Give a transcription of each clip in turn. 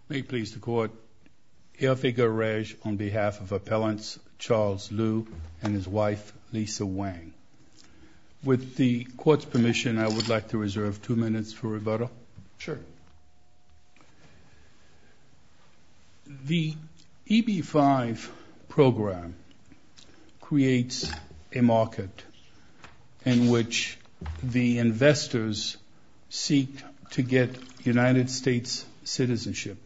May it please the Court, Ilfiger Reg on behalf of Appellants Charles Liu and his wife Lisa Wang. With the Court's permission, I would like to reserve 2 minutes for rebuttal. Sure. The EB-5 program creates a market in which the investors seek to get United States citizenship.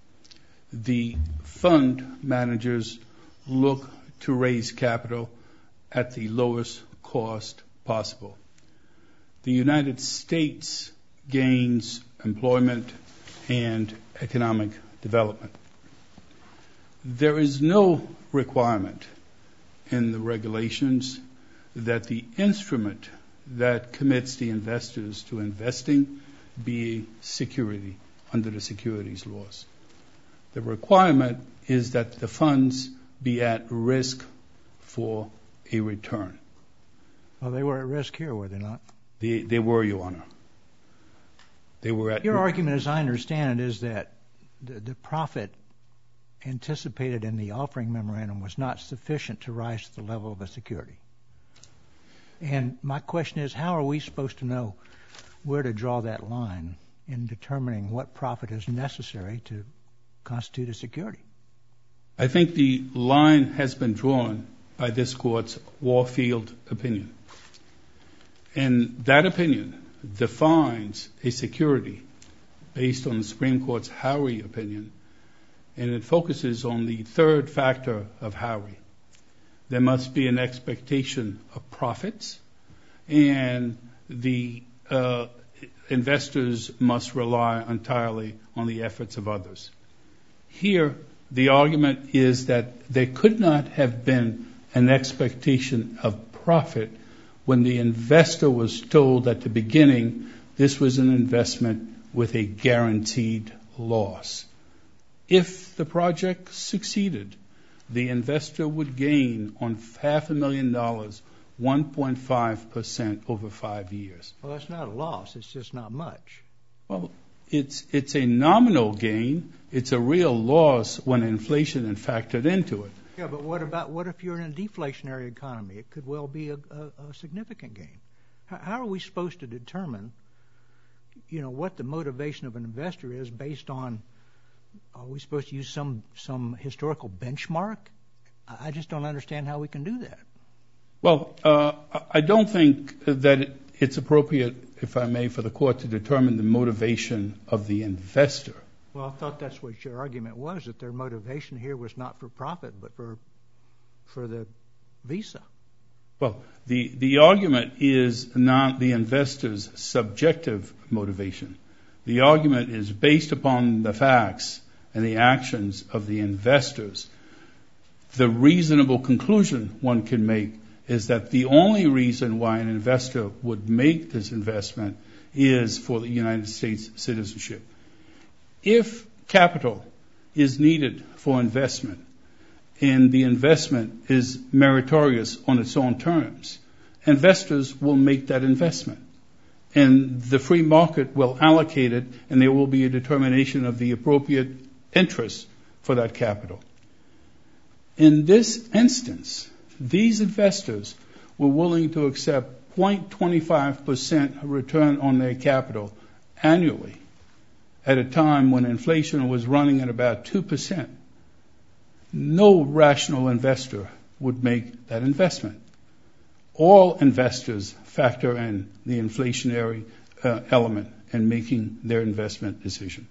The fund managers look to raise capital at the lowest cost possible. The United States gains employment and economic development. There is no requirement in the regulations that the instrument that commits the investors to investing be security under the securities laws. The requirement is that the funds be at risk for a return. Well, they were at risk here, were they not? They were, Your Honor. They were at. Your argument, as I understand it, is that the profit anticipated in the offering memorandum was not sufficient to rise to the level of a security. And my question is, how are we supposed to know where to draw that line in determining what profit is necessary to constitute a security? I think the line has been drawn by this Court's Warfield opinion. And that opinion defines a security based on the Supreme Court's Howey opinion, and it focuses on the third factor of Howey. There must be an expectation of profits, and the investors must rely entirely on the efforts of others. Here, the argument is that there could not have been an expectation of profit when the investor was told at the beginning this was an investment with a guaranteed loss. If the project succeeded, the investor would gain on $500,000, 1.5% over 5 years. Well, that's not a loss. It's just not much. Well, it's a nominal gain. It's a real loss when inflation is factored into it. Yeah, but what if you're in a deflationary economy? It could well be a significant gain. How are we supposed to determine, what the motivation of an investor is based on? Are we supposed to use some historical benchmark? I just don't understand how we can do that. Well, I don't think that it's appropriate, if I may, for the Court to determine the motivation of the investor. Well, I thought that's what your argument was, that their motivation here was not for profit, but for the visa. Well, the argument is not the investor's subjective motivation. The argument is based upon the facts and the actions of the investors. The reasonable conclusion one can make is that the only reason why an investor would make this investment is for the United States citizenship. If capital is needed for investment and the investment is meritorious on its own terms, investors will make that investment. And the free market will allocate it, and there will be a determination of the appropriate interest for that capital. In this instance, these investors were willing to accept 0.25% return on their capital annually at a time when inflation was running at about 2%. No rational investor would make that investment. All investors factor in the inflationary element in making their investment decision.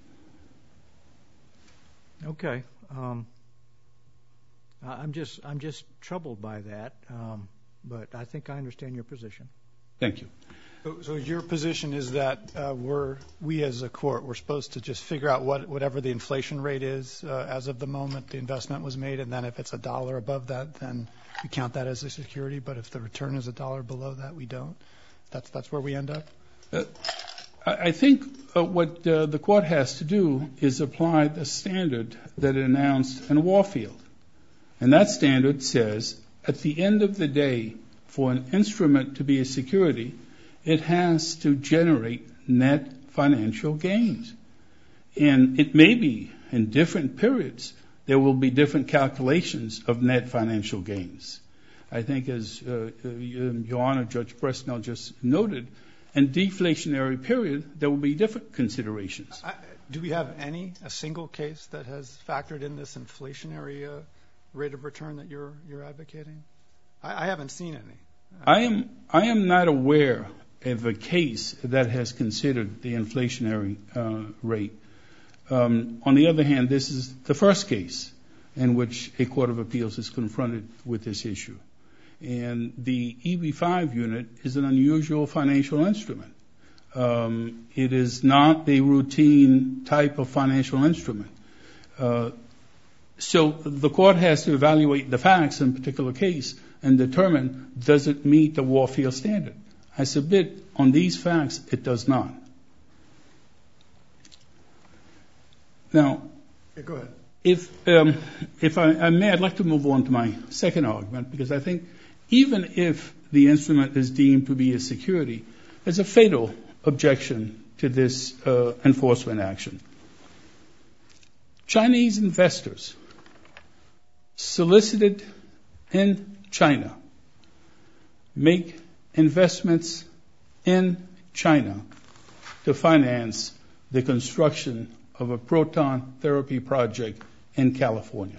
Okay. I'm just troubled by that, but I think I understand your position. Thank you. So your position is that we as a court, we're supposed to just figure out whatever the inflation rate is as of the moment the investment was made, and then if it's $1 above that, then we count that as a security, but if the return is $1 below that, we don't? That's where we end up? I think what the court has to do is apply the standard that it announced in Warfield. And that standard says, at the end of the day, for an instrument to be a security, it has to generate net financial gains. And it may be in different periods there will be different calculations of net financial gains. I think as Your Honor, Judge Bresnell just noted, in deflationary period there will be different considerations. Do we have a single case that has factored in this inflationary rate of return that you're advocating? I haven't seen any. I am not aware of a case that has considered the inflationary rate. On the other hand, this is the first case in which a court of appeals is confronted with this issue. And the EB-5 unit is an unusual financial instrument. It is not a routine type of financial instrument. So the court has to evaluate the facts in a particular case and determine, does it meet the Warfield standard? I submit on these facts it does not. Now, go ahead. If I may, I'd like to move on to my second argument, because I think even if the instrument is deemed to be a security, there's a fatal objection to this enforcement action. Chinese investors solicited in China make investments in China to finance the construction of a proton therapy project in California.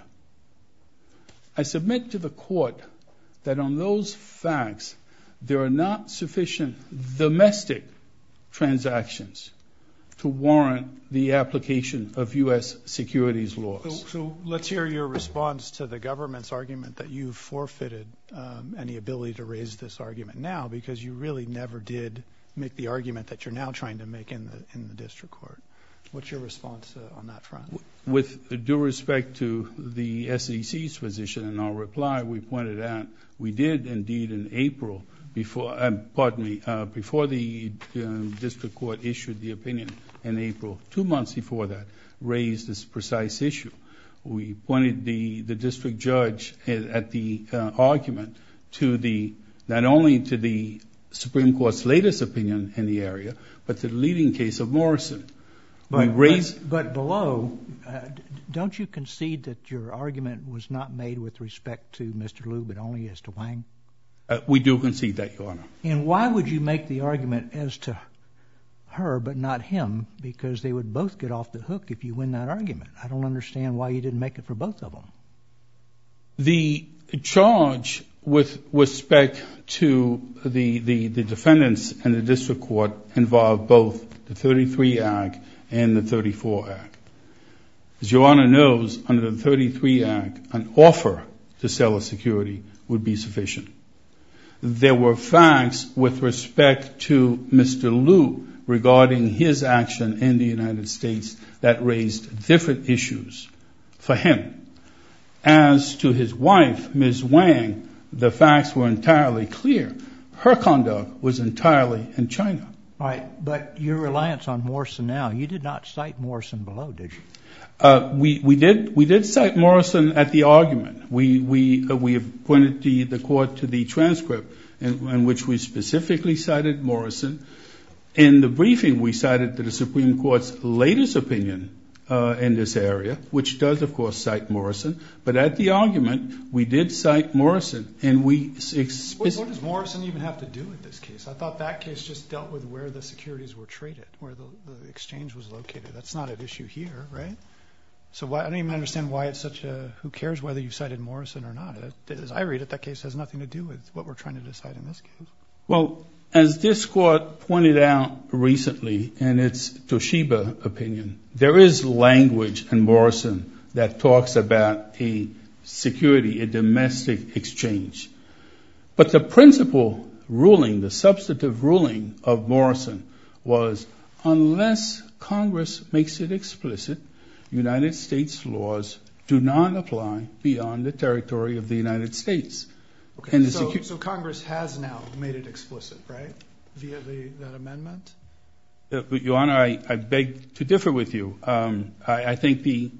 I submit to the court that on those facts, there are not sufficient domestic transactions to warrant the application of U.S. securities laws. So let's hear your response to the government's argument that you've forfeited any ability to raise this argument now, because you really never did make the argument that you're now trying to make in the district court. What's your response on that front? With due respect to the SEC's position in our reply, we pointed out we did indeed in April, before the district court issued the opinion in April, 2 months before that, raise this precise issue. We pointed the district judge at the argument to not only to the Supreme Court's latest opinion in the area, but to the leading case of Morrison. But below, don't you concede that your argument was not made with respect to Mr. Liu, but only as to Wang? We do concede that, Your Honor. And why would you make the argument as to her but not him? Because they would both get off the hook if you win that argument. I don't understand why you didn't make it for both of them. The charge with respect to the defendants in the district court involved both the 33 Act and the 34 Act. As Your Honor knows, under the 33 Act, an offer to sell a security would be sufficient. There were facts with respect to Mr. Liu regarding his action in the United States that raised different issues for him. As to his wife, Ms. Wang, the facts were entirely clear. Her conduct was entirely in China. All right, but your reliance on Morrison now, you did not cite Morrison below, did you? We did cite Morrison at the argument. We have pointed the court to the transcript in which we specifically cited Morrison. In the briefing, we cited the Supreme Court's latest opinion in this area, which does, of course, cite Morrison. But at the argument, we did cite Morrison, and we... What does Morrison even have to do with this case? I thought that case just dealt with where the securities were traded, where the exchange was located. That's not at issue here, right? So I don't even understand why it's such a... Who cares whether you cited Morrison or not? As I read it, that case has nothing to do with what we're trying to decide in this case. Well, as this court pointed out recently in its Toshiba opinion, there is language in Morrison that talks about a security, a domestic exchange. But the principal ruling, the substantive ruling of Morrison was, unless Congress makes it explicit, United States laws do not apply beyond the territory of the United States. Okay, so Congress has now made it explicit, right, via that amendment? Your Honor, I beg to differ with you. I think the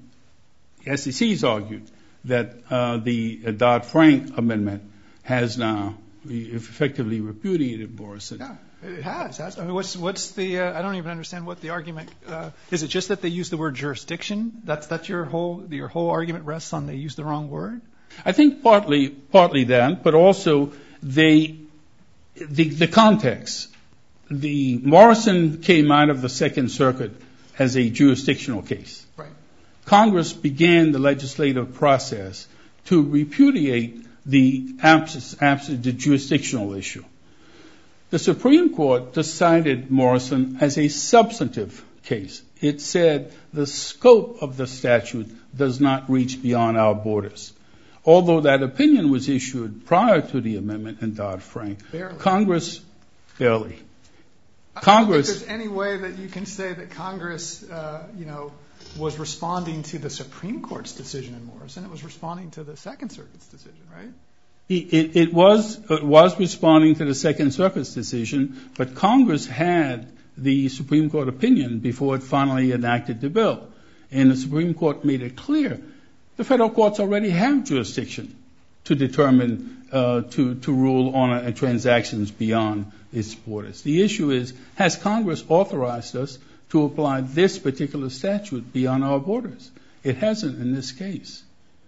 SEC has argued that the Dodd-Frank amendment has now effectively repudiated Morrison. Yeah. It has. I mean, what's the? I don't even understand what the argument is. It just that they use the word jurisdiction? That's your whole argument rests on they use the wrong word? I think partly that, but also the context. The Morrison came out of the Second Circuit as a jurisdictional case. Right. Congress began the legislative process to repudiate the jurisdictional issue. The Supreme Court decided Morrison as a substantive case. It said the scope of the statute does not reach beyond our borders. Although that opinion was issued prior to the amendment in Dodd-Frank, Congress barely. I don't think there's any way that you can say that Congress, was responding to the Supreme Court's decision in Morrison. It was responding to the Second Circuit's decision, right? It was responding to the Second Circuit's decision, but Congress had the Supreme Court opinion before it finally enacted the bill. And the Supreme Court made it clear the federal courts already have jurisdiction to determine, to rule on transactions beyond its borders. The issue is, has Congress authorized us to apply this particular statute beyond our borders? It hasn't in this case.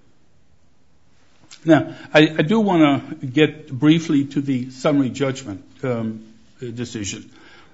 Now, I do want to get briefly to the summary judgment decision.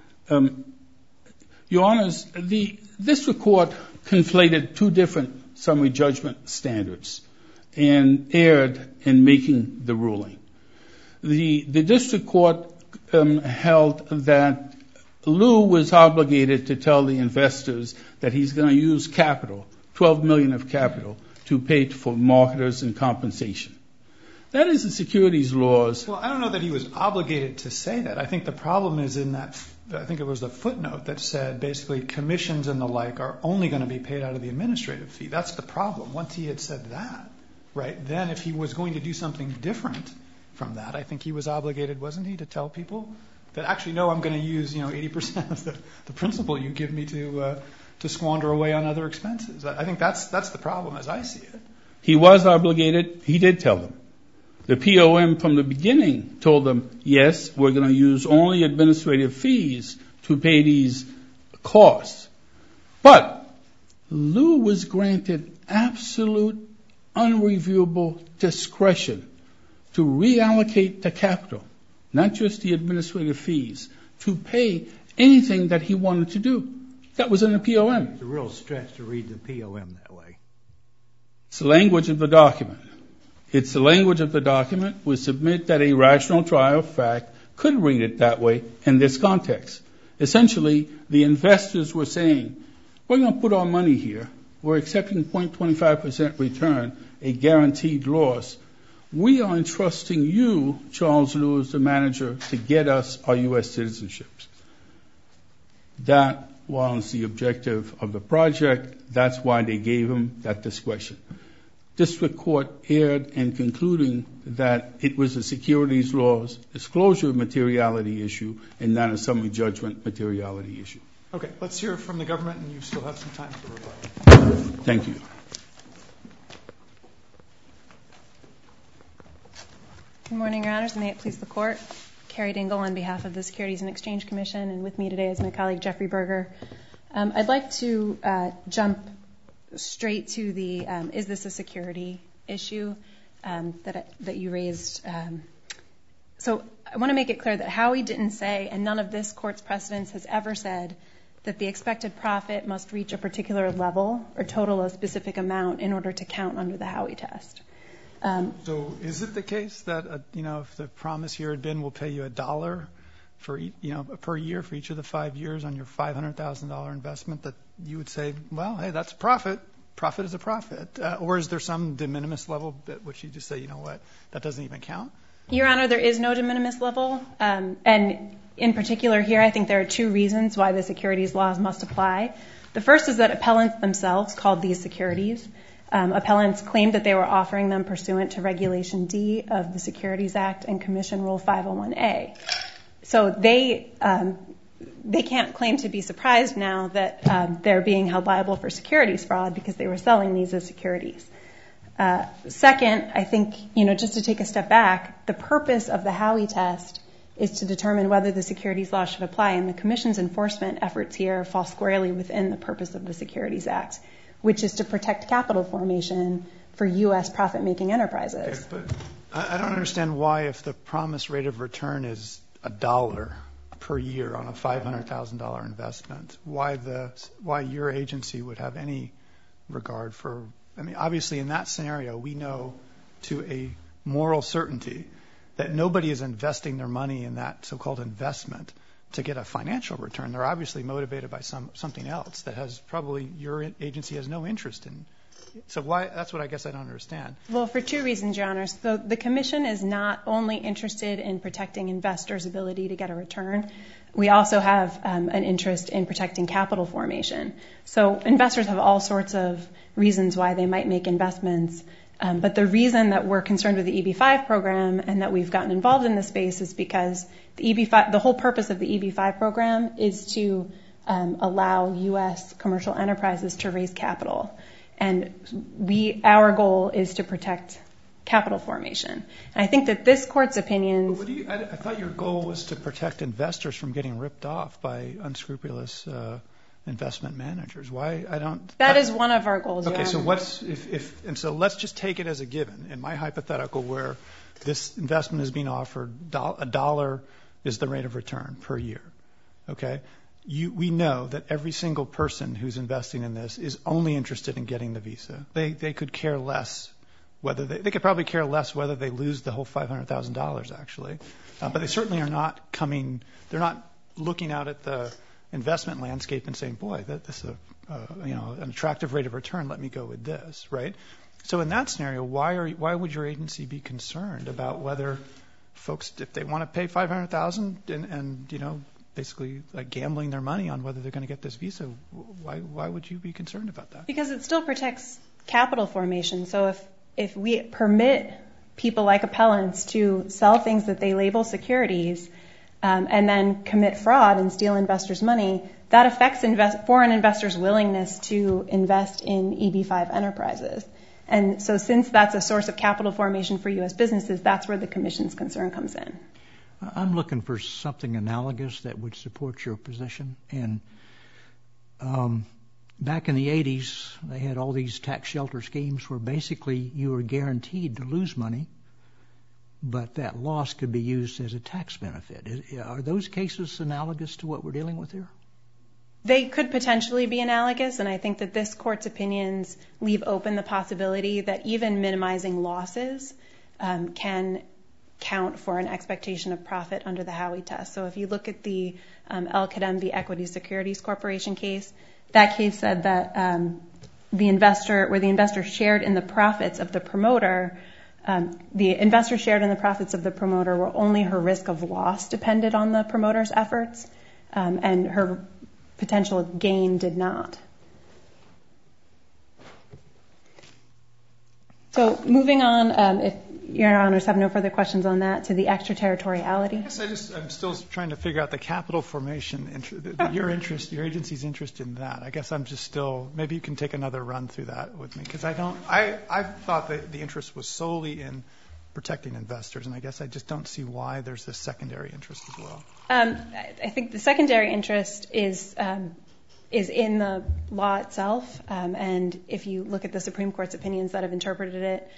Your Honors, the district court conflated two different summary judgment standards and erred in making the ruling. The district court held that Lew was obligated to tell the investors that he's going to use capital, $12 million of capital, to pay for marketers and compensation. That is the securities laws. Well, I don't know that he was obligated to say that. I think the problem is in that, I think it was the footnote that said basically commissions and the like are only going to be paid out of the administrative fee. That's the problem. Once he had said that, right, then if he was going to do something different from that, I think he was obligated, wasn't he, to tell people that actually, no, I'm going to use 80% of the principal you give me to squander away on other expenses. I think that's the problem as I see it. He was obligated. He did tell them. The POM from the beginning told them, yes, we're going to use only administrative fees to pay these costs. But Lew was granted absolute, unreviewable discretion to reallocate the capital, not just the administrative fees, to pay anything that he wanted to do. That was in the POM. It's a real stretch to read the POM that way. It's the language of the document. It's the language of the document. We submit that a rational trial of fact could read it that way in this context. Essentially, the investors were saying, we're going to put our money here. We're accepting 0.25% return, a guaranteed loss. We are entrusting you, Charles Lew, as the manager, to get us our U.S. citizenships. That was the objective of the project. That's why they gave him that discretion. District Court erred in concluding that it was a securities laws disclosure materiality issue and not a summary judgment materiality issue. Okay, let's hear from the government, and you still have some time for rebuttal. Thank you. Good morning, Your Honors, and may it please the Court. Carrie Dingle on behalf of the Securities and Exchange Commission, and with me today is my colleague Jeffrey Berger. I'd like to jump straight to the is this a security issue that you raised. So I want to make it clear that Howey didn't say, and none of this Court's precedents has ever said, that the expected profit must reach a particular level or total a specific amount in order to count under the Howey test. So is it the case that if the promise here had been we'll pay you $1 for per year for each of the 5 years on your $500,000 investment, that you would say, well, hey, that's a profit. Profit is a profit. Or is there some de minimis level at which you just say, you know what, that doesn't even count? Your Honor, there is no de minimis level. And in particular here, I think there are two reasons why the securities laws must apply. The first is that appellants themselves called these securities. Appellants claimed that they were offering them pursuant to Regulation D of the Securities Act and Commission Rule 501A. So they can't claim to be surprised now that they're being held liable for securities fraud because they were selling these as securities. Second, I think, just to take a step back, the purpose of the Howey test is to determine whether the securities law should apply, and the Commission's enforcement efforts here fall squarely within the purpose of the Securities Act, which is to protect capital formation for U.S. profit-making enterprises. Okay, but I don't understand why, if the promised rate of return is $1 per year on a $500,000 investment, why your agency would have any regard for, I mean, obviously in that scenario, we know to a moral certainty that nobody is investing their money in that so-called investment to get a financial return. They're obviously motivated by something else that has probably your agency has no interest in. So why? That's what I guess I don't understand. Well, for two reasons, Your Honor. So the Commission is not only interested in protecting investors' ability to get a return. We also have an interest in protecting capital formation. So investors have all sorts of reasons why they might make investments. But the reason that we're concerned with the EB-5 program and that we've gotten involved in this space is because the whole purpose of the EB-5 program is to allow U.S. commercial enterprises to raise capital. And our goal is to protect capital formation. And I think that this Court's opinions... I thought your goal was to protect investors from getting ripped off by unscrupulous investment managers. Why? I don't... That is one of our goals, Your Okay, Honor. so what's... And so let's just take it as a given. In my hypothetical where this investment is being offered, $1 is the rate of return per year. Okay? We know that every single person who's investing in this is only interested in getting the visa. They could care less whether they could probably care less whether they lose the whole $500,000 actually, but they certainly are not coming. They're not looking out at the investment landscape and saying, "Boy, this is an attractive rate of return. Let me go with this." Right? So in that scenario, why would your agency be concerned about whether folks, if they want to pay $500,000 and basically like gambling their money on whether they're going to get this visa, why would you be concerned about that? Because it still protects capital formation. So if we permit people like appellants to sell things that they label securities and then commit fraud and steal investors' money, that affects foreign investors' willingness to invest in EB-5 enterprises. And so since that's a source of capital formation for U.S. businesses, that's where the Commission's concern comes in. I'm looking for something analogous that would support your position. And back in the 80s, they had all these tax shelter schemes where basically you were guaranteed to lose money, but that loss could be used as a tax benefit. Are those cases analogous to what we're dealing with here? They could potentially be analogous, and I think that this Court's opinions leave open the possibility that even minimizing losses can count for an expectation of profit under the Howey test. So if you look at the El Kadem v. Equity Securities Corporation case, that case said that the investor shared in the profits of the promoter, the investor shared in the profits of the promoter where only her risk of loss depended on the promoter's efforts, and her potential gain did not. So moving on, if Your Honors have no further questions on that, to the extraterritoriality. Yes, I'm still trying to figure out the capital formation, your agency's interest in that. I guess I'm just still, maybe you can take another run through that with me, because I thought that the interest was solely in protecting investors, and I guess I just don't see why there's this secondary interest as well. I think the secondary interest is in the law itself, and if you look at the Supreme Court's opinions that have interpreted it,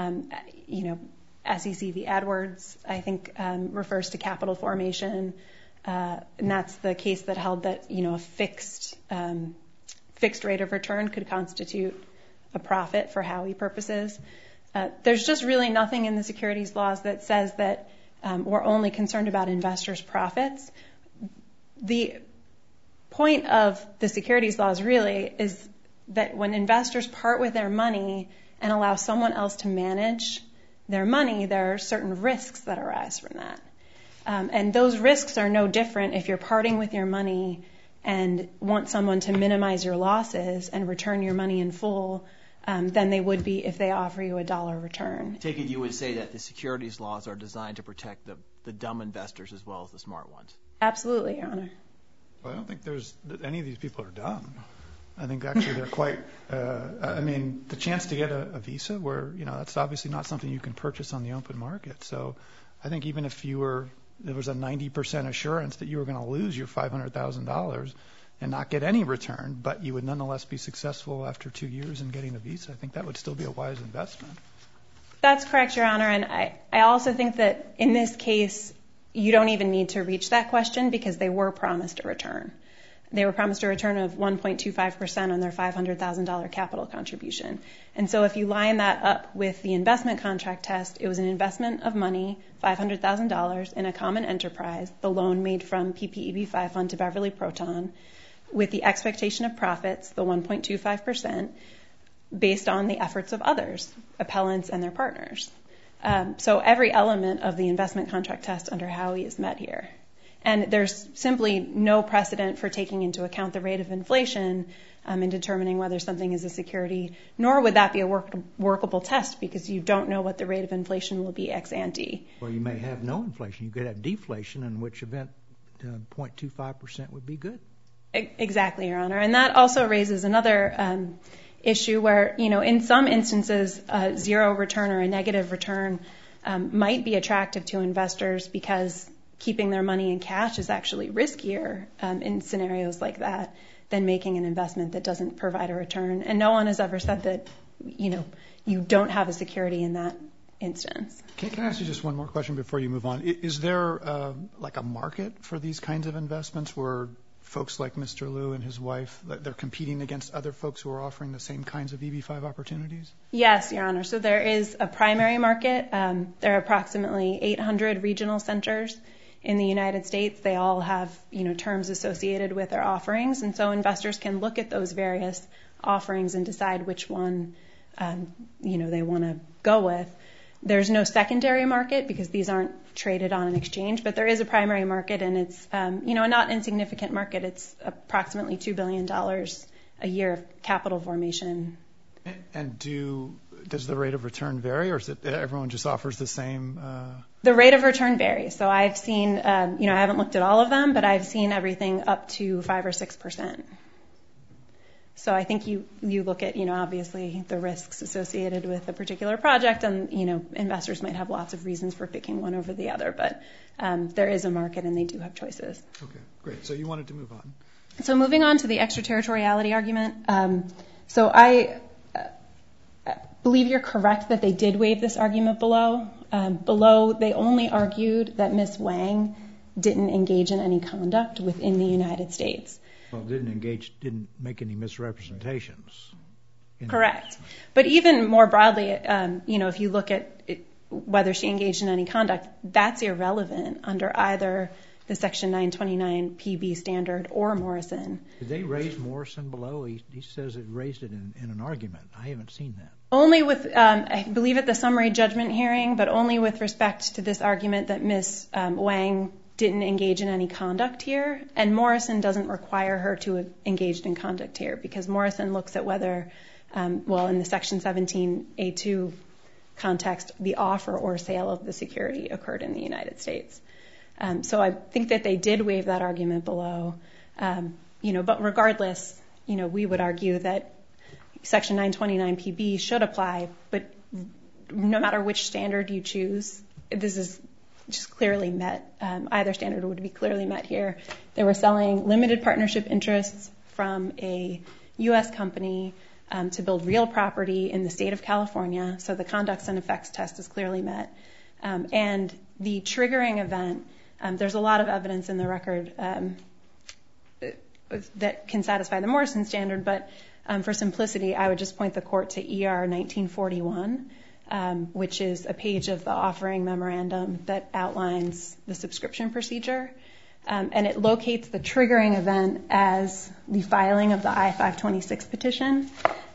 SEC v. Edwards, I think, refers to capital formation, and that's the case that held that a fixed rate of return could constitute a profit for Howey purposes. There's just really nothing in the securities laws that says that we're only concerned about investors' profits. The point of the securities laws really is that when investors part with their money and allow someone else to manage their money, there are certain risks that arise from that. And those risks are no different if you're parting with your money and want someone to minimize your losses and return your money in full than they would be if they offer you $1 return. Take it you would say that the securities laws are designed to protect the dumb investors as well as the smart ones. Absolutely, Your Honor. Well, I don't think any of these people are dumb. I think actually they're quite, the chance to get a visa where, that's obviously not something you can purchase on the open market. So I think even if you were there was a 90% assurance that you were going to lose your $500,000 and not get any return, but you would nonetheless be successful after 2 years in getting the visa. I think that would still be a wise investment. That's correct, Your Honor. And I also think that in this case, you don't even need to reach that question because they were promised a return. They were promised a return of 1.25% on their $500,000 capital contribution. And so if you line that up with the investment contract test, it was an investment of money, $500,000, in a common enterprise, the loan made from PPEB5 Fund to Beverly Proton, with the expectation of profits, the 1.25%, based on the efforts of others, appellants and their partners. So every element of the investment contract test under Howey is met here. And there's simply no precedent for taking into account the rate of inflation in determining whether something is a security, nor would that be a workable test because you don't know what the rate of inflation will be ex ante. Well, you may have no inflation. You could have deflation, in which event 0.25% would be good. Exactly, Your Honor. And that also raises another issue where, in some instances, a zero return or a negative return might be attractive to investors because keeping their money in cash is actually riskier in scenarios like that than making an investment that doesn't provide a return. And no one has ever said that, you don't have a security in that instance. Can I ask you just one more question before you move on? Is there like a market for these kinds of investments where folks like Mr. Liu and his wife, they're competing against other folks who are offering the same kinds of EB-5 opportunities? Yes, Your Honor. So there is a primary market. There are approximately 800 regional centers in the United States. They all have, terms associated with their offerings. And so investors can look at those various offerings and decide which one, they want to go with. There's no secondary market because these aren't traded on an exchange, but there is a primary market, and it's, a not insignificant market. It's approximately $2 billion a year of capital formation. And does the rate of return vary, or is it everyone just offers the same? The rate of return varies. So I've seen, I haven't looked at all of them, but I've seen everything up to 5 or 6%. So I think you look at, obviously the risks associated with a particular project, and, investors might have lots of reasons for picking one over the other, but there is a market and they do have choices. Okay, great. So you wanted to move on. So moving on to the extraterritoriality argument. So I believe you're correct that they did waive this argument below. Below, they only argued that Ms. Wang didn't engage in any conduct within the United States. Well, didn't make any misrepresentations. Correct. But even more broadly, if you look at whether she engaged in any conduct, that's irrelevant under either the Section 929 PB standard or Morrison. Did they raise Morrison below? He says it raised it in an argument. I haven't seen that. Only with, I believe at the summary judgment hearing, but only with respect to this argument that Ms. Wang didn't engage in any conduct here, and Morrison doesn't require her to have engaged in conduct here because Morrison looks at whether, in the Section 17A2 context, the offer or sale of the security occurred in the United States. So I think that they did waive that argument below, but regardless, we would argue that Section 929 PB should apply, but no matter which standard you choose, this is just clearly met. Either standard would be clearly met here. They were selling limited partnership interests from a U.S. company to build real property in the state of California, so the conducts and effects test is clearly met. And the triggering event, there's a lot of evidence in the record that can satisfy the Morrison standard, but for simplicity, I would just point the court to ER 1941, which is a page of the offering memorandum that outlines the subscription procedure. And it locates the triggering event as the filing of the I-526 petition.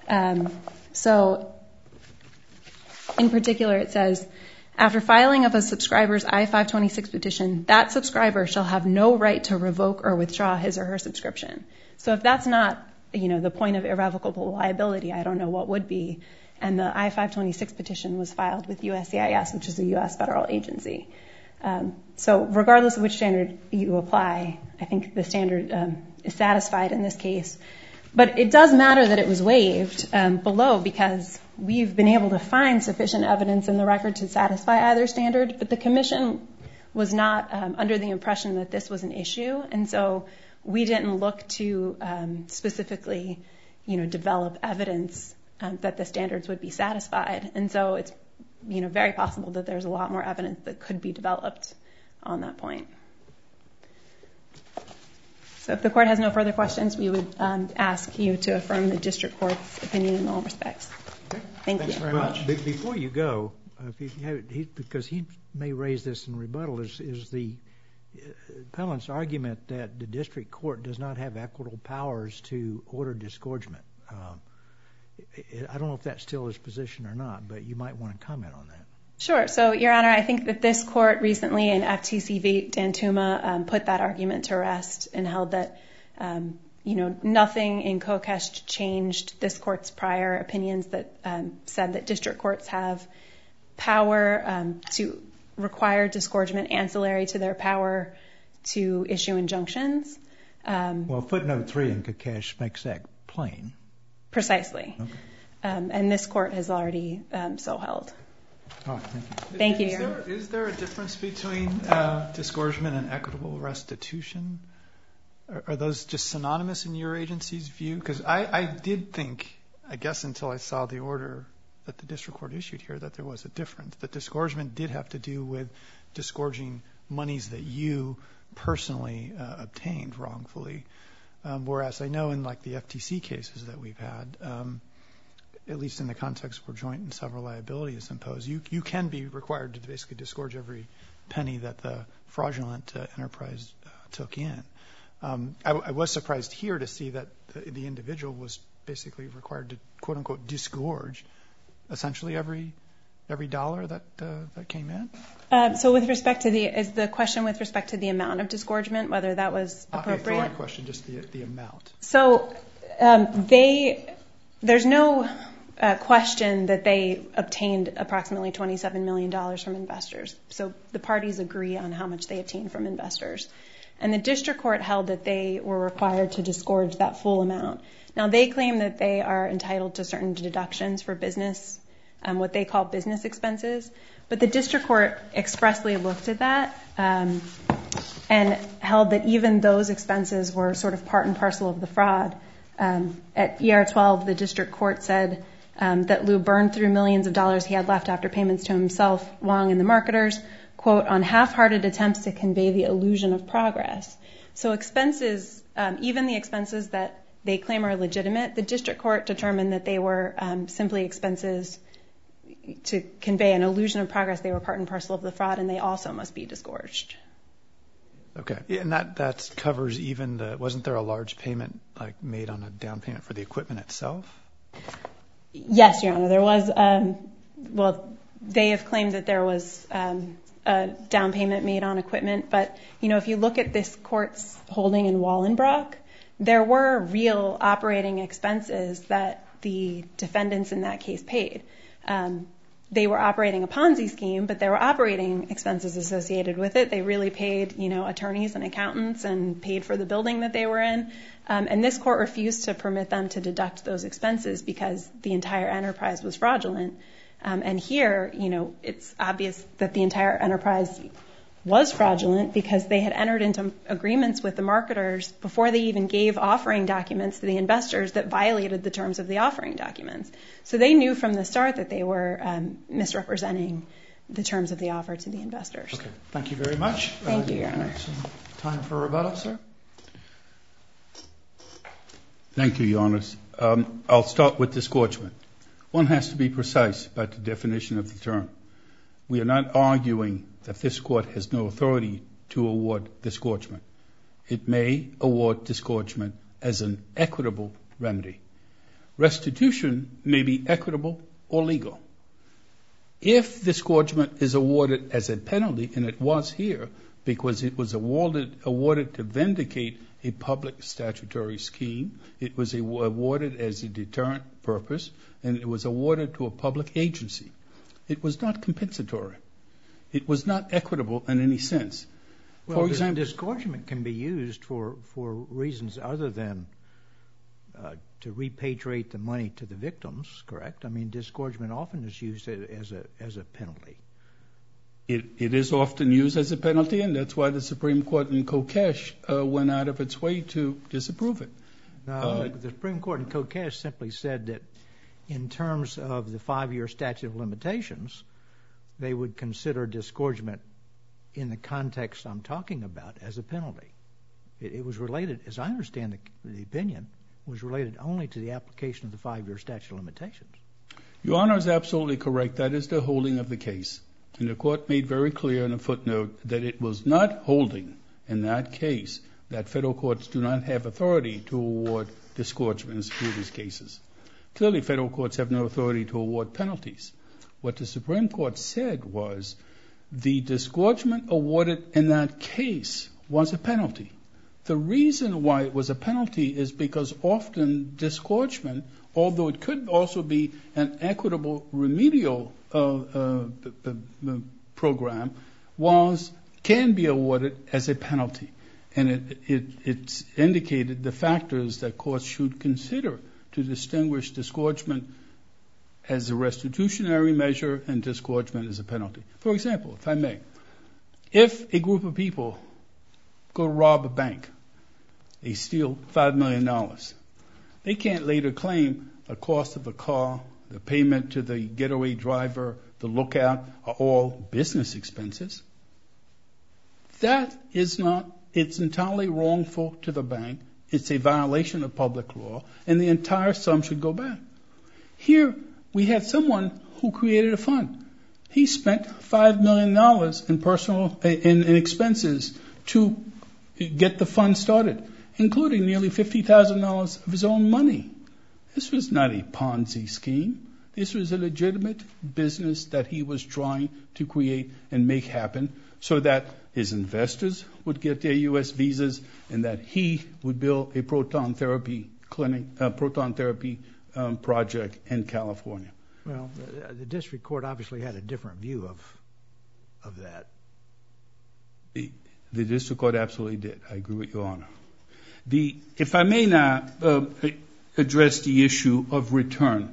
So in particular, it says, after filing of a subscriber's I-526 petition, that subscriber shall have no right to revoke or withdraw his or her subscription. So if that's not, the point of irrevocable liability, I don't know what would be. And the I-526 petition was filed with USCIS, which is a U.S. federal agency. So regardless of which standard you apply, I think the standard is satisfied in this case. But it does matter that it was waived below because we've been able to find sufficient evidence in the record to satisfy either standard, but the commission was not under the impression that this was an issue, and so we didn't look to specifically, develop evidence that the standards would be satisfied. And so it's, very possible that there's a lot more evidence that could be developed on that point. So if the court has no further questions, we would ask you to affirm the district court's opinion in all respects. Okay. Thank Thanks you. very much. Before you go, because he may raise this in rebuttal, is the appellant's argument that the district court does not have equitable powers to order disgorgement. I don't know if that's still his position or not, but you might want to comment on that. Sure. So, Your Honor, I think that this court recently in FTC v. Dantuma put that argument to rest and held that, nothing in Kokesh changed this court's prior opinions that said that district courts have power to require disgorgement ancillary to their power to issue injunctions. Well, footnote 3 in Kokesh makes that plain. Precisely. Okay. And this court has already so held. All right, thank you. Thank you, Your Honor. Is there a difference between disgorgement and equitable restitution? Are those just synonymous in your agency's view? Because I did think, I guess until I saw the order that the district court issued here, that there was a difference. That disgorgement did have to do with disgorging monies that you personally obtained wrongfully. Whereas I know in like the FTC cases that we've had, at least in the context where joint and several liability is imposed, you can be required to basically disgorge every penny that the fraudulent enterprise took in. I was surprised here to see that the individual was basically required to, quote unquote, disgorge essentially every dollar that came in. So with respect to is the question with respect to the amount of disgorgement, whether that was appropriate? The wrong question, just the amount. So there's no question that they obtained approximately $27 million from investors. So the parties agree on how much they obtained from investors. And the district court held that they were required to disgorge that full amount. Now, they claim that they are entitled to certain deductions for business, what they call business expenses. But the district court expressly looked at that and held that even those expenses were sort of part and parcel of the fraud. At ER 12, the district court said that Liu burned through millions of dollars he had left after payments to himself, Wong, and the marketers, quote, on half-hearted attempts to convey the illusion of progress. So expenses, even the expenses that they claim are legitimate, the district court determined that they were simply expenses to convey an illusion of progress. They were part and parcel of the fraud, and they also must be disgorged. Okay. And that covers even wasn't there a large payment like made on a down payment for the equipment itself? Yes, Your Honor. There was, they have claimed that there was a down payment made on equipment. But, if you look at this court's holding in Wallenbrock, there were real operating expenses that the defendants in that case paid. They were operating a Ponzi scheme, but there were operating expenses associated with it. They really paid, attorneys and accountants and paid for the building that they were in. And this court refused to permit them to deduct those expenses because the entire enterprise was fraudulent. And here, it's obvious that the entire enterprise was fraudulent because they had entered into agreements with the marketers before they even gave offering documents to the investors that violated the terms of the offering documents. So they knew from the start that they were misrepresenting the terms of the offer to the investors. Okay. Thank you very much. Thank you, Your Honor. Some time for rebuttal, sir. Thank you, Your Honors. I'll start with disgorgement. One has to be precise about the definition of the term. We are not arguing that this court has no authority to award disgorgement. It may award disgorgement as an equitable remedy. Restitution may be equitable or legal. If disgorgement is awarded as a penalty, and it was here because it was awarded to vindicate a public statutory scheme, it was awarded as a deterrent purpose, and it was awarded to a public agency. It was not compensatory. It was not equitable in any sense. Well, for example, disgorgement can be used for reasons other than to repatriate the money to the victims, correct? I mean, disgorgement often is used as a penalty. It is often used as a penalty, and that's why the Supreme Court in Kokesh went out of its way to disapprove it. No, the Supreme Court in Kokesh simply said that in terms of the 5-year statute of limitations, they would consider disgorgement in the context I'm talking about as a penalty. It was related, as I understand the opinion, was related only to the application of the 5-year statute of limitations. Your Honor is absolutely correct. That is the holding of the case. And the court made very clear in a footnote that it was not holding in that case that federal courts do not have authority to award disgorgement in securities cases. Clearly, federal courts have no authority to award penalties. What the Supreme Court said was the disgorgement awarded in that case was a penalty. The reason why it was a penalty is because often disgorgement, although it could also be an equitable remedial program, can be awarded as a penalty. And it indicated the factors that courts should consider to distinguish disgorgement as a restitutionary measure and disgorgement as a penalty. For example, if I may, if a group of people go rob a bank, they steal $5 million, they can't later claim the cost of the car, the payment to the getaway driver, the lookout are all business expenses. That is not, it's entirely wrongful to the bank. It's a violation of public law, and the entire sum should go back. Here, we had someone who created a fund. He spent $5 million in expenses to get the fund started, including nearly $50,000 of his own money. This was not a Ponzi scheme. This was a legitimate business that he was trying to create and make happen so that his investors would get their U.S. visas and that he would build a proton therapy clinic, proton therapy project in California. Well, the district court obviously had a different view of that. The district court absolutely did. I agree with Your Honor. If I may now address the issue of return.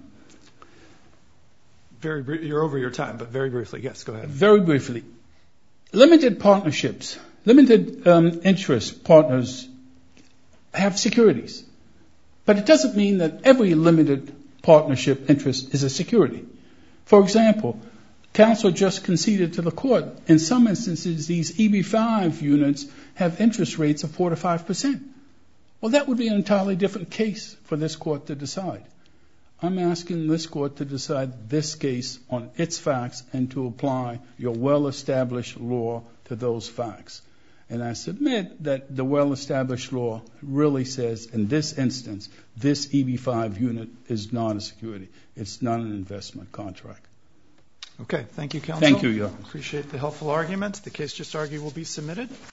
You're over your time, but very briefly. Yes, go ahead. Very briefly. Limited partnerships, limited interest partners have securities. But it doesn't mean that every limited partnership interest is a security. For example, counsel just conceded to the court, in some instances, these EB-5 units have interest rates of 4 to 5%. Well, that would be an entirely different case for this court to decide. I'm asking this court to decide this case on its facts and to apply your well-established law to those facts. And I submit that the well-established law really says, in this instance, this EB-5 unit is not a security. It's not an investment contract. Okay. Thank you, counsel. Thank you, Your Honor. Appreciate the helpful arguments. The case just argued will be submitted.